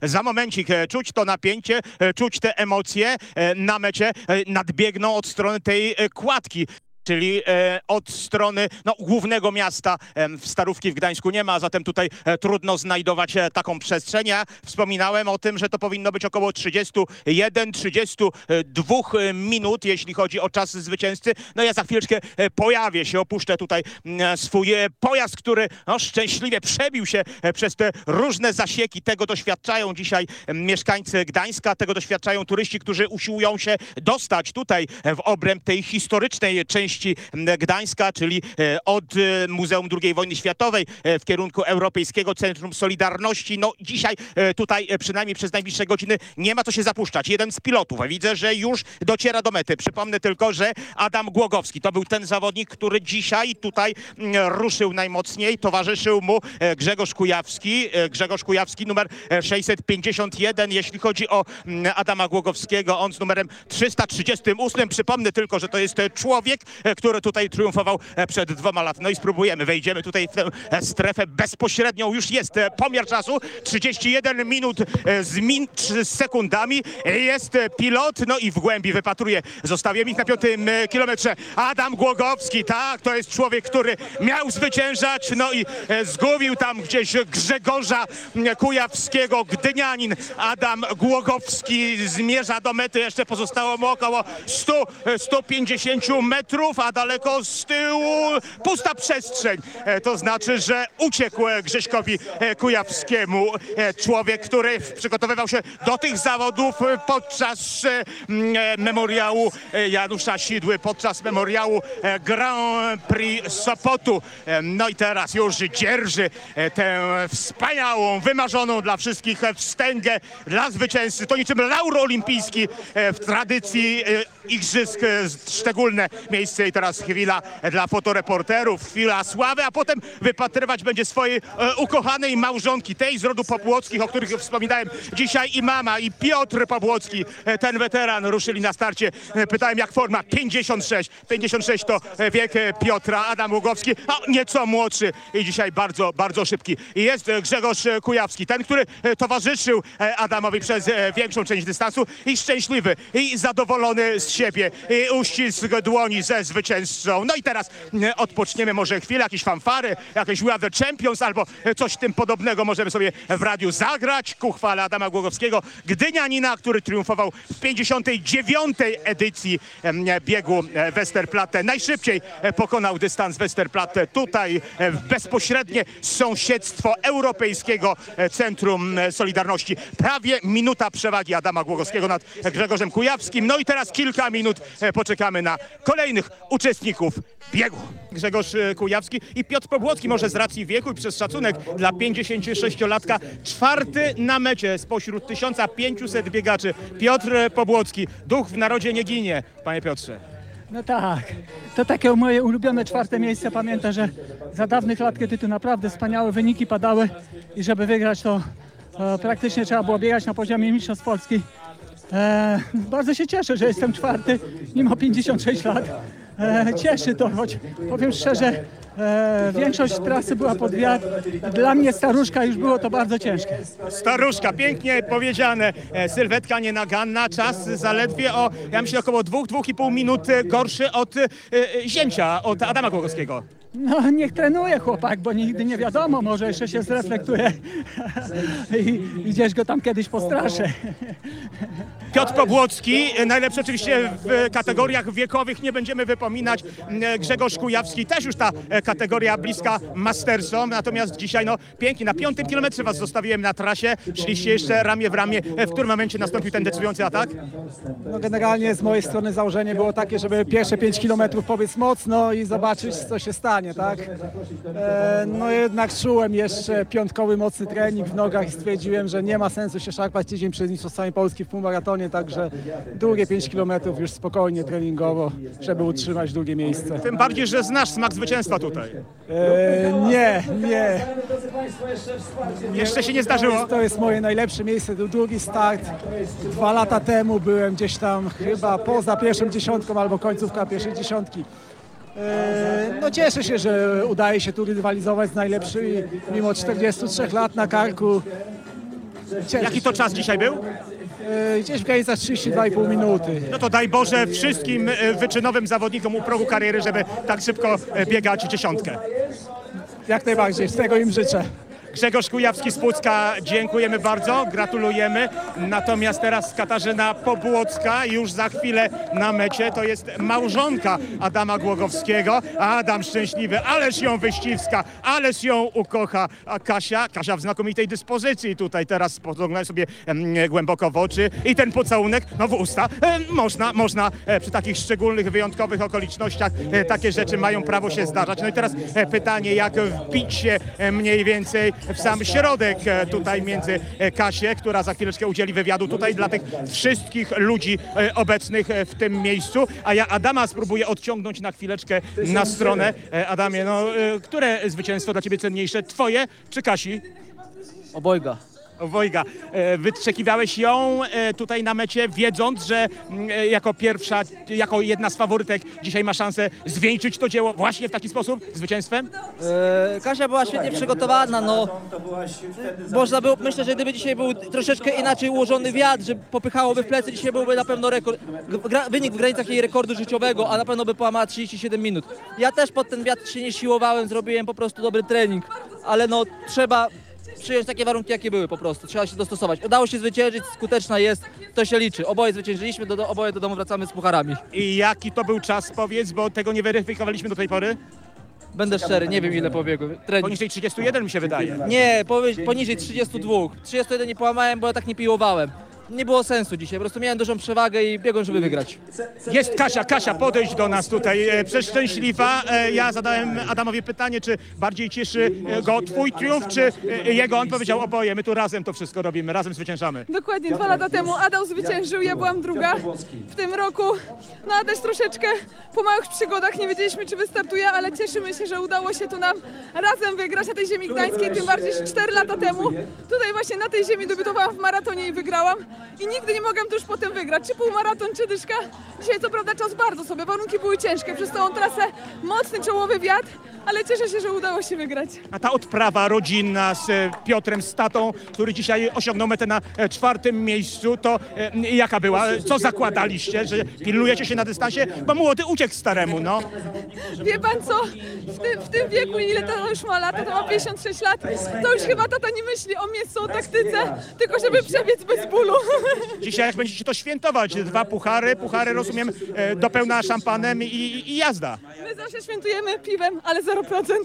Za momencik czuć to napięcie, czuć te emocje na mecie. Nadbiegną od strony tej kładki. Czyli od strony głównego miasta. Starówki w Gdańsku nie ma, a zatem tutaj trudno znajdować taką przestrzeń. Ja wspominałem o tym, że to powinno być około 31-32 minut, jeśli chodzi o czas zwycięzcy. No ja za chwileczkę pojawię się, opuszczę tutaj swój pojazd, który szczęśliwie przebił się przez te różne zasieki. Tego doświadczają dzisiaj mieszkańcy Gdańska, tego doświadczają turyści, którzy usiłują się dostać tutaj w obręb tej historycznej części Gdańska, czyli od Muzeum II Wojny Światowej w kierunku Europejskiego Centrum Solidarności. No dzisiaj tutaj przynajmniej przez najbliższe godziny nie ma co się zapuszczać. Jeden z pilotów, widzę, że już dociera do mety. Przypomnę tylko, że Adam Głogowski to był ten zawodnik, który dzisiaj tutaj ruszył najmocniej. Towarzyszył mu Grzegorz Kujawski. Grzegorz Kujawski numer 651. Jeśli chodzi o Adama Głogowskiego, on z numerem 338. Przypomnę tylko, że to jest człowiek, który tutaj triumfował przed 2 laty. No i spróbujemy, wejdziemy tutaj w tę strefę bezpośrednią. Już jest pomiar czasu, 31 minut z sekundami. Jest pilot, no i w głębi wypatruje. Zostawię ich na 5. kilometrze. Adam Głogowski, tak, to jest człowiek, który miał zwyciężać, no i zgubił tam gdzieś Grzegorza Kujawskiego. Gdynianin Adam Głogowski zmierza do mety. Jeszcze pozostało mu około 150 metrów, a daleko z tyłu pusta przestrzeń. To znaczy, że uciekł Grześkowi Kujawskiemu. Człowiek, który przygotowywał się do tych zawodów podczas memoriału Janusza Sidły, podczas memoriału Grand Prix Sopotu. No i teraz już dzierży tę wspaniałą, wymarzoną dla wszystkich wstęgę dla zwycięzcy. To niczym laur olimpijski w tradycji igrzysk, szczególne miejsce i teraz chwila dla fotoreporterów, chwila sławy, a potem wypatrywać będzie swojej ukochanej małżonki, tej z rodu Pobłockich, o których wspominałem dzisiaj, i mama, i Piotr Pobłocki, ten weteran, ruszyli na starcie. Pytałem, jak forma. 56. 56 to wiek Piotra. Adam Głogowski, nieco młodszy i dzisiaj bardzo, bardzo szybki. I jest Grzegorz Kujawski, ten, który towarzyszył Adamowi przez większą część dystansu i szczęśliwy, i zadowolony z siebie, i uścisk dłoni ze zwycięzcą. No i teraz odpoczniemy może chwilę, jakieś fanfary, jakieś We Are The Champions albo coś tym podobnego możemy sobie w radiu zagrać ku chwale Adama Głogowskiego, gdynianina, który triumfował w 59. edycji biegu Westerplatte. Najszybciej pokonał dystans Westerplatte tutaj w bezpośrednie sąsiedztwo Europejskiego Centrum Solidarności. Prawie minuta przewagi Adama Głogowskiego nad Grzegorzem Kujawskim. No i teraz kilka minut poczekamy na kolejnych uczestników biegu. Grzegorz Kujawski i Piotr Pobłocki, może z racji wieku i przez szacunek dla 56-latka, 4. na mecie spośród 1500 biegaczy. Piotr Pobłocki, duch w narodzie nie ginie, panie Piotrze. No tak, to takie moje ulubione 4. miejsce. Pamiętam, że za dawnych lat, kiedy tu naprawdę wspaniałe wyniki padały i żeby wygrać, to praktycznie trzeba było biegać na poziomie mistrzostw Polski. Bardzo się cieszę, że jestem 4. mimo 56 lat. Cieszy to, choć powiem szczerze, większość trasy była pod wiatr. Dla mnie staruszka już było to bardzo ciężkie. Staruszka, pięknie powiedziane. Sylwetka nienaganna, czas zaledwie o, ja myślę, około 2-2,5 minut gorszy od zięcia, od Adama Głogowskiego. No niech trenuje chłopak, bo nigdy nie wiadomo, może jeszcze się zreflektuje i gdzieś go tam kiedyś postraszę. Piotr Pobłocki, najlepszy oczywiście w kategoriach wiekowych, nie będziemy wypominać. Grzegorz Kujawski, też już ta kategoria bliska mastersom, natomiast dzisiaj pięknie, na 5. kilometrze was zostawiłem na trasie, szliście jeszcze ramię w ramię. W którym momencie nastąpił ten decydujący atak? No generalnie z mojej strony założenie było takie, żeby pierwsze 5 kilometrów pobiec mocno i zobaczyć, co się stanie, tak? No jednak czułem jeszcze piątkowy mocny trening w nogach i stwierdziłem, że nie ma sensu się szarpać tydzień przed mistrzostwami Polski w półmaratonie, także drugie 5 kilometrów już spokojnie treningowo, żeby utrzymać drugie miejsce. Tym bardziej, że znasz smak zwycięstwa tutaj. Nie. Jeszcze się nie zdarzyło? To jest moje najlepsze miejsce, to drugi start. 2 lata temu byłem gdzieś tam chyba poza pierwszą dziesiątką albo końcówka pierwszej dziesiątki. No cieszę się, że udaje się tu rywalizować z najlepszymi mimo 43 lat na karku. Jaki to czas dzisiaj był? Gdzieś w granicach 32,5 minuty. No to daj Boże wszystkim wyczynowym zawodnikom u progu kariery, żeby tak szybko biegać dziesiątkę. Jak najbardziej, z tego im życzę. Grzegorz Kujawski z Pucka, dziękujemy bardzo, gratulujemy. Natomiast teraz Katarzyna Pobłocka już za chwilę na mecie. To jest małżonka Adama Głogowskiego. Adam szczęśliwy, ależ ją wyściska, ależ ją ukocha. A Kasia w znakomitej dyspozycji tutaj teraz spogląda sobie głęboko w oczy i ten pocałunek, no w usta. Można przy takich szczególnych, wyjątkowych okolicznościach takie rzeczy mają prawo się zdarzać. No i teraz pytanie, jak wbić się mniej więcej w sam środek tutaj między Kasię, która za chwileczkę udzieli wywiadu tutaj dla tych wszystkich ludzi obecnych w tym miejscu, a ja Adama spróbuję odciągnąć na chwileczkę na stronę. Adamie, no które zwycięstwo dla ciebie cenniejsze? Twoje czy Kasi? Obojga. Wojga, wyczekiwałeś ją tutaj na mecie, wiedząc, że jako pierwsza, jako jedna z faworytek dzisiaj ma szansę zwieńczyć to dzieło właśnie w taki sposób, zwycięstwem? Kasia była świetnie przygotowana, no. Można było, myślę, że gdyby dzisiaj był troszeczkę inaczej ułożony wiatr, że popychałoby w plecy, dzisiaj byłby na pewno rekord, wynik w granicach jej rekordu życiowego, a na pewno by połamała 37 minut. Ja też pod ten wiatr się nie siłowałem, zrobiłem po prostu dobry trening, ale no trzeba przyjąć takie warunki, jakie były po prostu. Trzeba się dostosować. Udało się zwyciężyć, skuteczna jest, to się liczy. Oboje zwyciężyliśmy, oboje do domu wracamy z pucharami. I jaki to był czas, powiedz, bo tego nie weryfikowaliśmy do tej pory? Będę szczery, nie wiem ile pobiegłem. Trening. Poniżej 31 mi się wydaje. Nie, poniżej 32. 31 nie połamałem, bo ja tak nie piłowałem. Nie było sensu dzisiaj, po prostu miałem dużą przewagę i biegłem, żeby wygrać. Jest Kasia, podejdź do nas tutaj. Przeszczęśliwa. Ja zadałem Adamowi pytanie, czy bardziej cieszy go twój triumf, czy jego. On powiedział oboje, my tu razem to wszystko robimy, razem zwyciężamy. Dokładnie, 2 lata temu Adam zwyciężył, ja byłam druga w tym roku. No a też troszeczkę po małych przygodach nie wiedzieliśmy, czy wystartuje, ale cieszymy się, że udało się tu nam razem wygrać na tej ziemi gdańskiej, tym bardziej, że 4 lata temu tutaj właśnie na tej ziemi debiutowałam w maratonie i wygrałam. I nigdy nie mogłam tuż potem wygrać, czy półmaraton, czy dyszka. Dzisiaj co prawda czas bardzo sobie, warunki były ciężkie, przez całą trasę mocny czołowy wiatr, ale cieszę się, że udało się wygrać. A ta odprawa rodzinna z Piotrem, z tatą, który dzisiaj osiągnął metę na 4. miejscu, to jaka była? Co zakładaliście, że pilnujecie się na dystansie? Bo młody uciekł staremu, no. Wie pan co, w tym wieku, ile to już ma lat, to ma 56 lat, to już chyba tata nie myśli o miejscu, o taktyce, tylko żeby przebiec bez bólu. Dzisiaj jak będziecie to świętować, 2 puchary rozumiem, do pełna szampanem i jazda. My zawsze świętujemy piwem, ale 0%.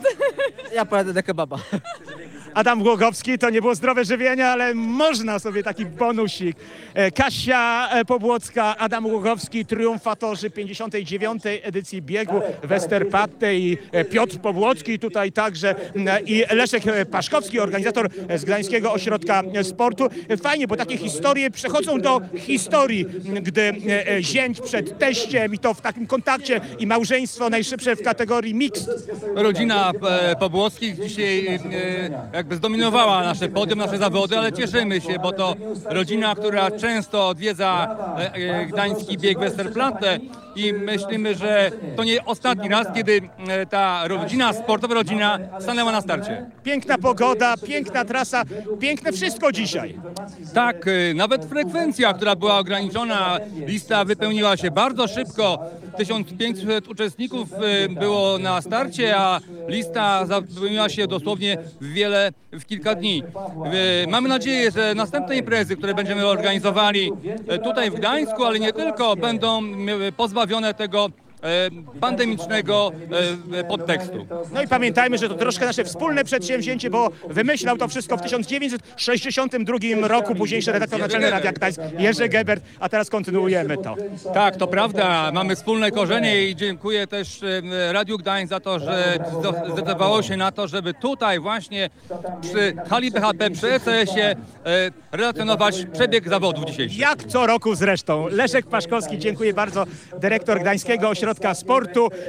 Ja pojadę do kebaba. Adam Głogowski, to nie było zdrowe żywienie, ale można sobie taki bonusik. Kasia Pobłocka, Adam Głogowski, triumfatorzy 59. edycji biegu Westerplatte i Piotr Pobłocki tutaj także i Leszek Paszkowski, organizator z Gdańskiego Ośrodka Sportu. Fajnie, bo takie historie przechodzą do historii, gdy zięć przed teściem i to w takim kontakcie i małżeństwo najszybsze w kategorii mixed. Rodzina Pobłockich dzisiaj jakby zdominowała nasze podium, nasze zawody, ale cieszymy się, bo to rodzina, która często odwiedza gdański bieg Westerplatte i myślimy, że to nie ostatni raz, kiedy ta rodzina, sportowa rodzina stanęła na starcie. Piękna pogoda, piękna trasa, piękne wszystko dzisiaj. Tak, nawet frekwencja, która była ograniczona, lista wypełniła się bardzo szybko. 1500 uczestników było na starcie, a lista wypełniła się dosłownie w kilka dni. Mamy nadzieję, że następne imprezy, które będziemy organizowali tutaj w Gdańsku, ale nie tylko, będą pozbawione tego pandemicznego podtekstu. No i pamiętajmy, że to troszkę nasze wspólne przedsięwzięcie, bo wymyślał to wszystko w 1962 roku późniejszy redaktor naczelny Radia Gdańsk Jerzy Gebert, a teraz kontynuujemy to. Tak, to prawda, mamy wspólne korzenie i dziękuję też Radiu Gdańsk za to, że zdecydowało się na to, żeby tutaj właśnie przy hali BHP, przy ECS-ie relacjonować przebieg zawodów dzisiejszych. Jak co roku zresztą. Leszek Paszkowski, dziękuję bardzo, dyrektor Gdańskiego Ośrodka Sportu.